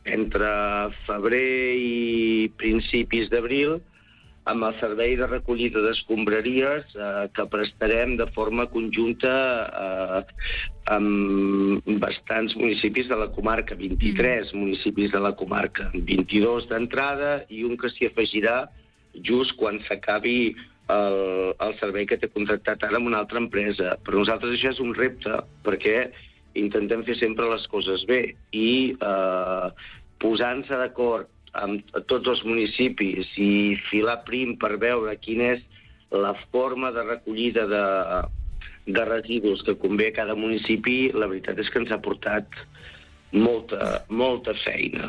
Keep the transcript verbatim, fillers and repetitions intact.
entre febrer i principis d'abril, amb el servei de recollida d'escombraries eh, que prestarem de forma conjunta eh, amb bastants municipis de la comarca, vint-i-tres mm. municipis de la comarca, vint-i-dos d'entrada i un que s'hi afegirà just quan s'acabi el, el servei que té contractat ara amb una altra empresa. Per nosaltres això és un repte, perquè intentem fer sempre les coses bé i eh, posant-se d'acord amb tots els municipis i filar prim per veure quina és la forma de recollida de, de residus que convé a cada municipi, la veritat és que ens ha portat molta, molta feina.